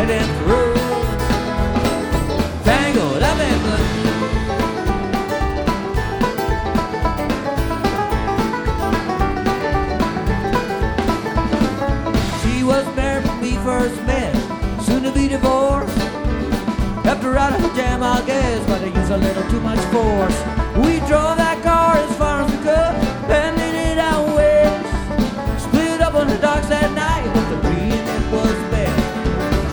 red and through. Tangled up in blue. She was married when we first met, soon to be divorced. Helped her out of her jam, I guess, but I used a little too much force. We drove that